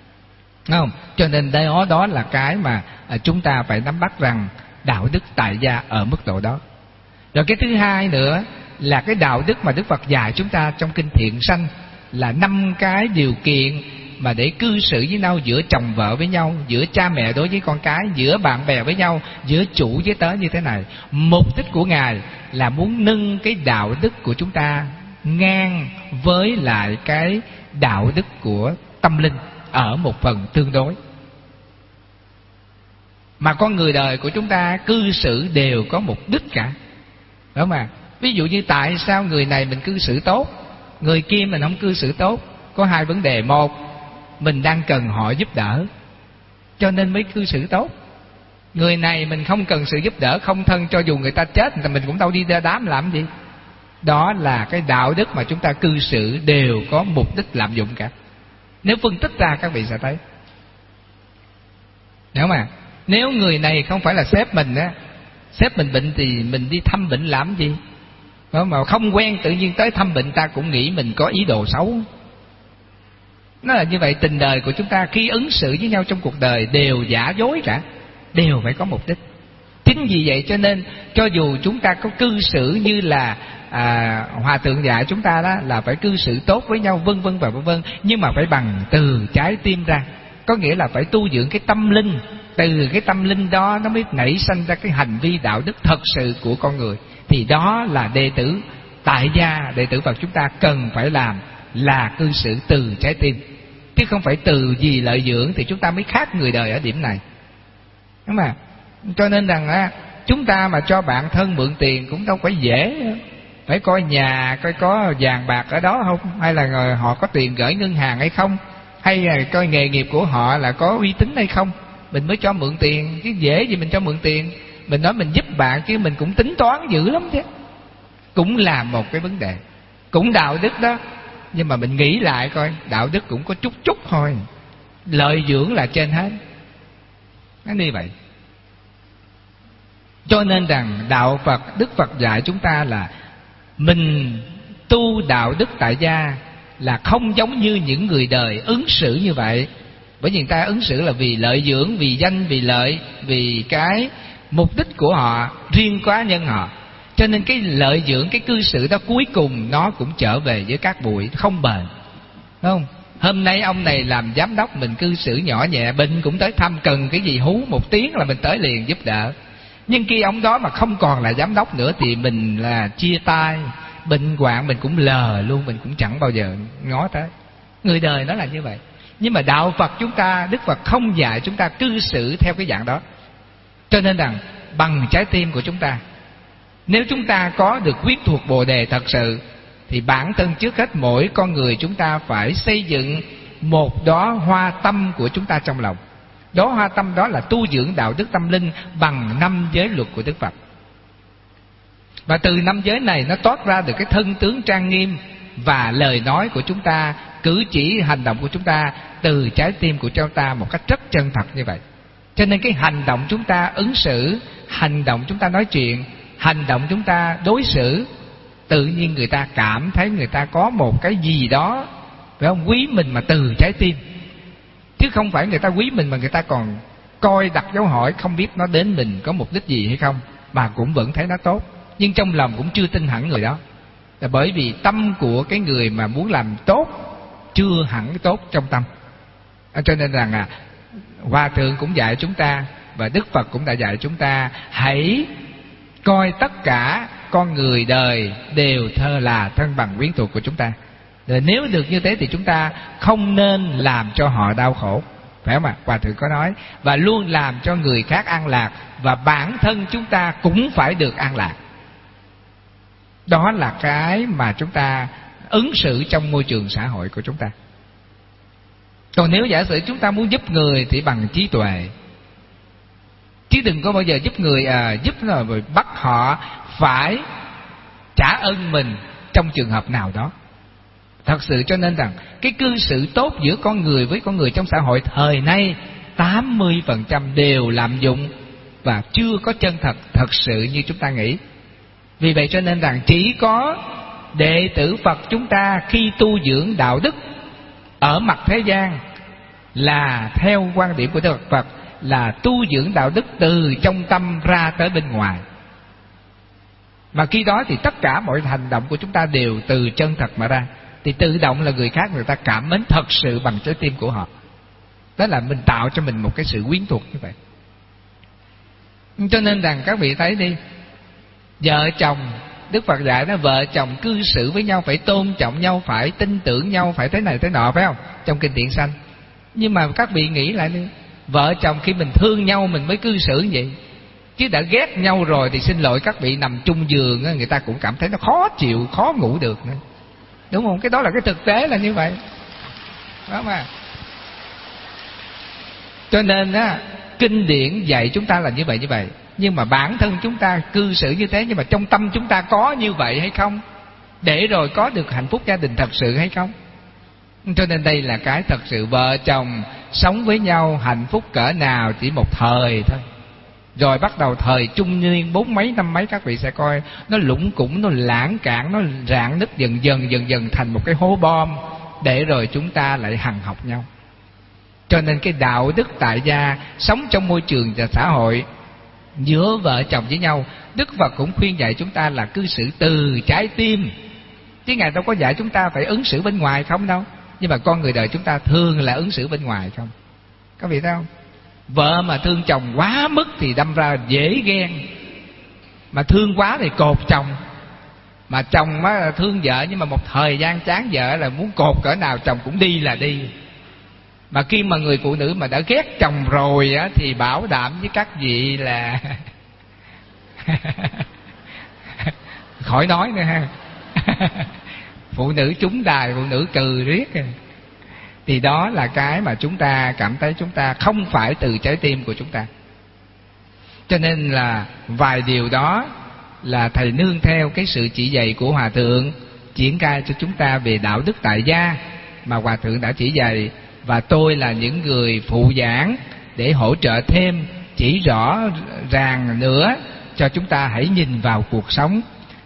đúng không? Cho nên đó đó là cái mà chúng ta phải nắm bắt rằng đạo đức tại gia ở mức độ đó. Rồi cái thứ hai nữa là cái đạo đức mà Đức Phật dạy chúng ta trong kinh Thiện Sanh là năm cái điều kiện mà để cư xử với nhau, giữa chồng vợ với nhau, giữa cha mẹ đối với con cái, giữa bạn bè với nhau, giữa chủ với tớ như thế này. Mục đích của Ngài là muốn nâng cái đạo đức của chúng ta ngang với lại cái đạo đức của tâm linh ở một phần tương đối. Mà con người đời của chúng ta cư xử đều có mục đích cả, đúng không ạ? Ví dụ như tại sao người này mình cư xử tốt, người kia mình không cư xử tốt, có hai vấn đề. Một, mình đang cần họ giúp đỡ cho nên mới cư xử tốt. Người này mình không cần sự giúp đỡ, không thân, cho dù người ta chết thì mình cũng đâu đi ra đám làm gì. Đó là cái đạo đức mà chúng ta cư xử đều có mục đích lạm dụng cả. Nếu phân tích ra các vị sẽ thấy, hiểu mà. Nếu người này không phải là sếp mình á, sếp mình bệnh thì mình đi thăm bệnh làm gì? Mà không quen tự nhiên tới thăm bệnh, ta cũng nghĩ mình có ý đồ xấu. Nó là như vậy. Tình đời của chúng ta khi ứng xử với nhau trong cuộc đời đều giả dối cả, đều phải có mục đích. Chính vì vậy cho nên cho dù chúng ta có cư xử như là à, Hòa Thượng dạy chúng ta đó là phải cư xử tốt với nhau, vân vân và vân vân, nhưng mà phải bằng từ trái tim ra. Có nghĩa là phải tu dưỡng cái tâm linh, từ cái tâm linh đó nó mới nảy sinh ra cái hành vi đạo đức thật sự của con người. Thì đó là đệ tử tại gia, đệ tử Phật chúng ta cần phải làm, là cư xử từ trái tim, chứ không phải từ vì lợi dưỡng. Thì chúng ta mới khác người đời ở điểm này, đúng không? Cho nên rằng á, chúng ta mà cho bạn thân mượn tiền cũng đâu phải dễ, phải coi nhà, coi có vàng bạc ở đó không, hay là họ có tiền gửi ngân hàng hay không, hay là coi nghề nghiệp của họ là có uy tín hay không, mình mới cho mượn tiền. Chứ dễ gì mình cho mượn tiền, mình nói mình giúp bạn chứ mình cũng tính toán dữ lắm chứ. Cũng là một cái vấn đề, cũng đạo đức đó, nhưng mà mình nghĩ lại coi, đạo đức cũng có chút chút thôi, lợi dưỡng là trên hết. Nó như vậy. Cho nên rằng đạo Phật, Đức Phật dạy chúng ta là mình tu đạo đức tại gia là không giống như những người đời ứng xử như vậy. Bởi vì người ta ứng xử là vì lợi dưỡng, vì danh, vì lợi, vì cái mục đích của họ, riêng cá nhân họ. Cho nên cái lợi dưỡng, cái cư xử đó cuối cùng nó cũng trở về với các bụi, không bền. Đúng không? Hôm nay ông này làm giám đốc, mình cư xử nhỏ nhẹ, bệnh cũng tới thăm, cần cái gì hú một tiếng là mình tới liền giúp đỡ. Nhưng khi ông đó mà không còn là giám đốc nữa thì mình là chia tay, bệnh hoạn mình cũng lờ luôn, mình cũng chẳng bao giờ ngó tới. Người đời nó là như vậy. Nhưng mà đạo Phật chúng ta, Đức Phật không dạy chúng ta cư xử theo cái dạng đó. Cho nên rằng bằng trái tim của chúng ta, nếu chúng ta có được huyết thuộc Bồ Đề thật sự, thì bản thân trước hết mỗi con người chúng ta phải xây dựng một đóa hoa tâm của chúng ta trong lòng. Đóa hoa tâm đó là tu dưỡng đạo đức tâm linh bằng năm giới luật của Đức Phật. Và từ năm giới này nó toát ra được cái thân tướng trang nghiêm, và lời nói của chúng ta, cử chỉ hành động của chúng ta từ trái tim của chúng ta một cách rất chân thật như vậy. Cho nên cái hành động chúng ta ứng xử, hành động chúng ta nói chuyện, hành động chúng ta đối xử, tự nhiên người ta cảm thấy người ta có một cái gì đó, phải không, quý mình mà từ trái tim. Chứ không phải người ta quý mình mà người ta còn coi đặt dấu hỏi, không biết nó đến mình có mục đích gì hay không, mà cũng vẫn thấy nó tốt, nhưng trong lòng cũng chưa tin hẳn người đó. Là bởi vì tâm của cái người mà muốn làm tốt chưa hẳn tốt trong tâm. Cho nên rằng à, Hòa Thượng cũng dạy chúng ta, và Đức Phật cũng đã dạy chúng ta, hãy coi tất cả con người đời đều thơ là thân bằng quyến thuộc của chúng ta. Rồi nếu được như thế thì chúng ta không nên làm cho họ đau khổ, phải không ạ? Hòa Thượng có nói, và luôn làm cho người khác an lạc, và bản thân chúng ta cũng phải được an lạc. Đó là cái mà chúng ta ứng xử trong môi trường xã hội của chúng ta. Còn nếu giả sử chúng ta muốn giúp người thì bằng trí tuệ, chứ đừng có bao giờ giúp người à, giúp rồi bắt họ phải trả ơn mình trong trường hợp nào đó. Thật sự cho nên rằng cái cư xử tốt giữa con người với con người trong xã hội thời nay tám mươi phần trăm đều lạm dụng và chưa có chân thật thật sự như chúng ta nghĩ. Vì vậy cho nên rằng chỉ có đệ tử Phật chúng ta khi tu dưỡng đạo đức ở mặt thế gian là theo quan điểm của Đức Phật là tu dưỡng đạo đức từ trong tâm ra tới bên ngoài. Mà khi đó thì tất cả mọi hành động của chúng ta đều từ chân thật mà ra, thì tự động là người khác người ta cảm mến thật sự bằng trái tim của họ. Đó là mình tạo cho mình một cái sự quyến thuộc như vậy. Cho nên rằng các vị thấy đi, vợ chồng, Đức Phật dạy nó vợ chồng cư xử với nhau phải tôn trọng nhau, phải tin tưởng nhau, phải thế này thế nọ, phải không? Trong kinh Điển Sanh. Nhưng mà các vị nghĩ lại đi, vợ chồng khi mình thương nhau mình mới cư xử như vậy, chứ đã ghét nhau rồi thì xin lỗi các vị, nằm chung giường người ta cũng cảm thấy nó khó chịu, khó ngủ được nữa. Đúng không? Cái đó là cái thực tế là như vậy. Đó mà. Cho nên á, kinh điển dạy chúng ta là như vậy như vậy. Nhưng mà bản thân chúng ta cư xử như thế, nhưng mà trong tâm chúng ta có như vậy hay không? Để rồi có được hạnh phúc gia đình thật sự hay không? Cho nên đây là cái thật sự, vợ chồng sống với nhau hạnh phúc cỡ nào chỉ một thời thôi. Rồi bắt đầu thời trung niên bốn mấy năm mấy các vị sẽ coi nó lủng củng, nó lãng cạn, nó rạn nứt dần dần dần dần thành một cái hố bom, để rồi chúng ta lại hằn học nhau. Cho nên cái đạo đức tại gia sống trong môi trường và xã hội giữa vợ chồng với nhau, Đức Phật cũng khuyên dạy chúng ta là cư xử từ trái tim, chứ Ngài đâu có dạy chúng ta phải ứng xử bên ngoài không đâu. Nhưng mà con người đời chúng ta thường là ứng xử bên ngoài không. Các vị thấy không? Vợ mà thương chồng quá mức thì đâm ra dễ ghen, mà thương quá thì cột chồng. Mà chồng mà thương vợ nhưng mà một thời gian chán vợ là muốn cột cỡ nào chồng cũng đi là đi. Mà khi mà người phụ nữ mà đã ghét chồng rồi á, thì bảo đảm với các vị là khỏi nói nữa ha. Phụ nữ trúng đài, phụ nữ cừ riết. Thì đó là cái mà chúng ta cảm thấy chúng ta không phải từ trái tim của chúng ta. Cho nên là vài điều đó là thầy nương theo cái sự chỉ dạy của Hòa Thượng, triển khai cho chúng ta về đạo đức tại gia mà Hòa Thượng đã chỉ dạy. Và tôi là những người phụ giảng để hỗ trợ thêm, chỉ rõ ràng nữa cho chúng ta hãy nhìn vào cuộc sống.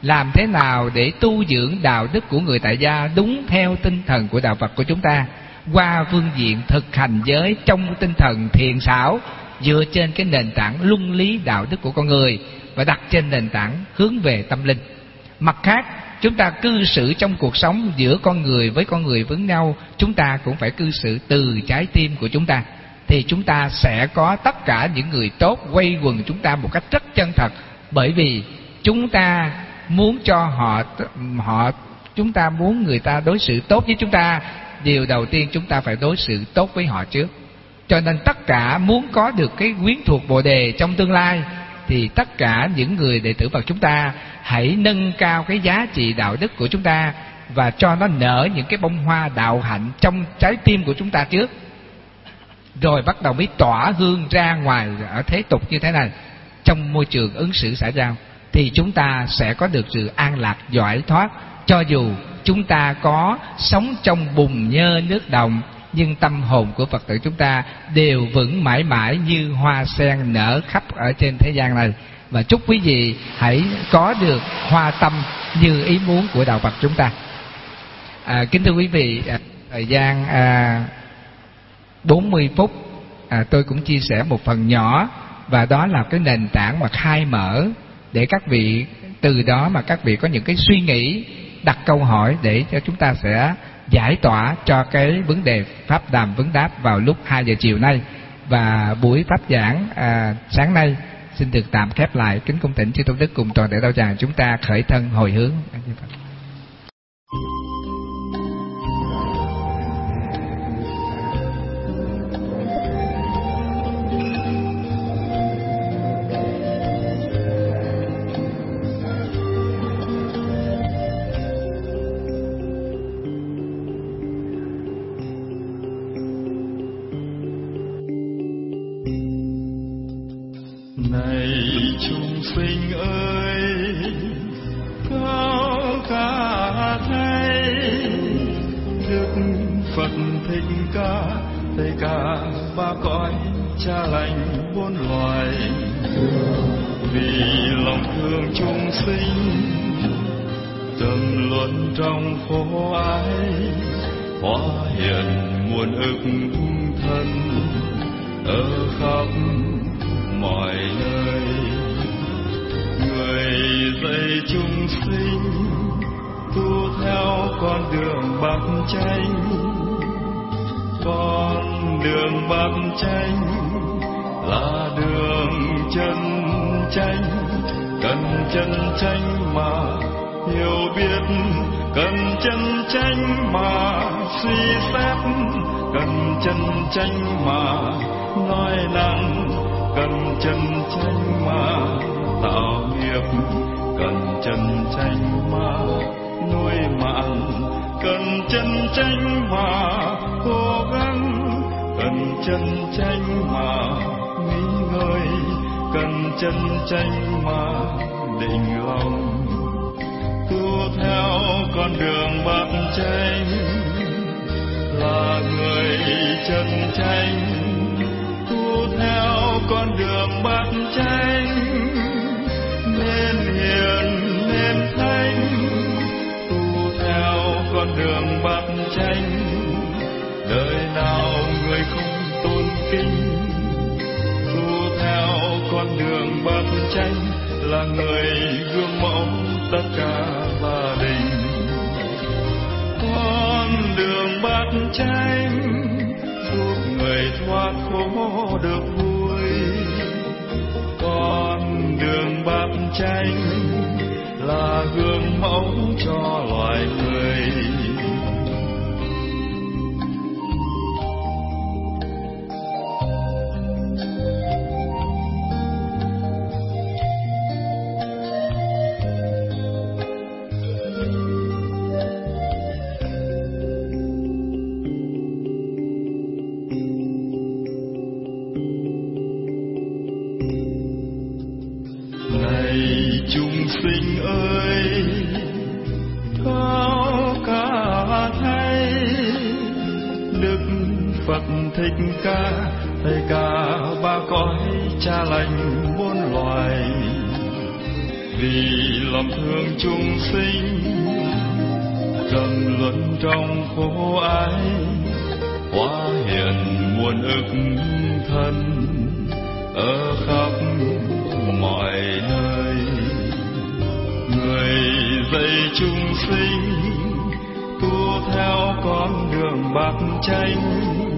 làm thế nào để tu dưỡng đạo đức của người tại gia đúng theo tinh thần của đạo Phật của chúng ta, qua phương diện thực hành giới trong tinh thần thiện xảo, dựa trên cái nền tảng luân lý đạo đức của con người và đặt trên nền tảng hướng về tâm linh. Mặt khác, chúng ta cư xử trong cuộc sống giữa con người với con người với nhau, chúng ta cũng phải cư xử từ trái tim của chúng ta, thì chúng ta sẽ có tất cả những người tốt quay quần chúng ta một cách rất chân thật. Bởi vì chúng ta muốn cho họ họ chúng ta muốn người ta đối xử tốt với chúng ta, điều đầu tiên chúng ta phải đối xử tốt với họ trước. Cho nên tất cả muốn có được cái quyến thuộc Bồ Đề trong tương lai, thì tất cả những người đệ tử Phật chúng ta hãy nâng cao cái giá trị đạo đức của chúng ta và cho nó nở những cái bông hoa đạo hạnh trong trái tim của chúng ta trước, rồi bắt đầu mới tỏa hương ra ngoài ở thế tục như thế này, trong môi trường ứng xử xã giao, thì chúng ta sẽ có được sự an lạc giải thoát. Cho dù chúng ta có sống trong bùn nhơ nước đồng, nhưng tâm hồn của Phật tử chúng ta đều vững mãi mãi như hoa sen nở khắp ở trên thế gian này. Và chúc quý vị hãy có được hoa tâm như ý muốn của đạo Phật chúng ta. À, kính thưa quý vị, à, thời gian à, bốn mươi phút, à, tôi cũng chia sẻ một phần nhỏ, và đó là cái nền tảng mà khai mở để các vị từ đó mà các vị có những cái suy nghĩ, đặt câu hỏi để cho chúng ta sẽ giải tỏa cho cái vấn đề pháp đàm vấn đáp vào lúc hai giờ chiều nay. Và buổi pháp giảng à, sáng nay xin được tạm khép lại. Kính cung thỉnh chư tôn đức cùng toàn thể đạo tràng chúng ta khởi thân hồi hướng. vì lòng thương chúng sinh, trầm luân trong khổ ái, hóa hiện muôn ức thân ở khắp mọi nơi. Người dạy chúng sinh tu theo con đường bát chánh,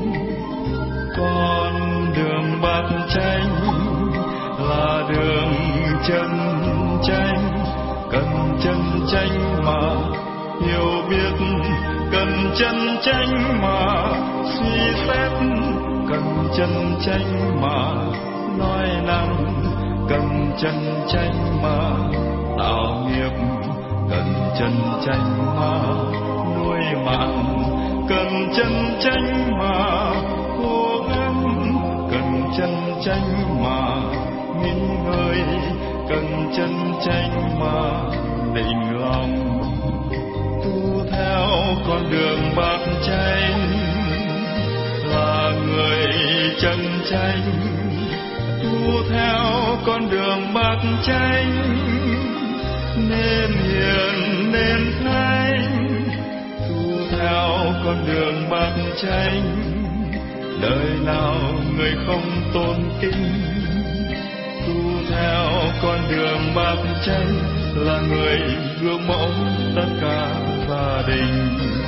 con đường bát chánh là đường chân chánh. Cần chân chánh mà hiểu biết, cần chân chánh mà suy xét, cần chân chánh mà nói năng, cần chân chánh mà tạo nghiệp, cần chân chánh mà nuôi mạng, cần chân chánh mà cố gắng, cần chân chánh mà nghỉ ngơi, cần chân chánh mà định lòng. Tu theo con đường bát chánh là người chân chánh, tu theo con đường bát chánh nên hiền nên thánh. Tu theo con đường bát chánh, đời nào người không tôn kính. Tu theo con đường bát chánh là người gương mẫu tất cả gia đình.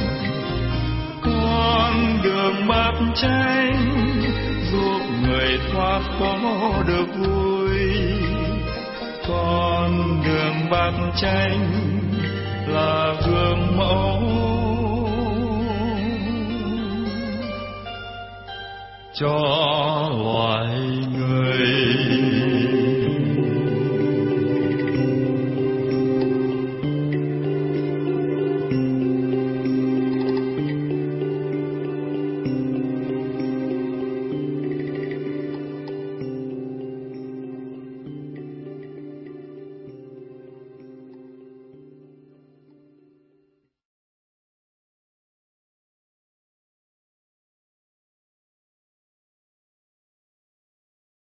Con đường bát chánh giúp người thoát khó được vui. Con đường bát chánh là gương mẫu cho loài người.